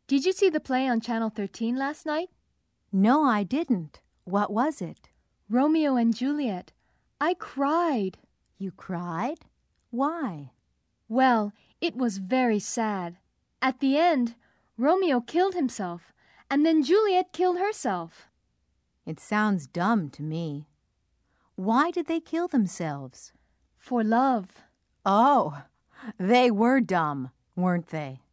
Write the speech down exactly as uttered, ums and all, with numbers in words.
Did you see the play on Channel thirteen last night? No, I didn't. What was it? Romeo and Juliet. I cried. You cried? Why? Well, it was very sad. At the end, Romeo killed himself, and then Juliet killed herself. It sounds dumb to me. Why did they kill themselves? For love. Oh, they were dumb, weren't they?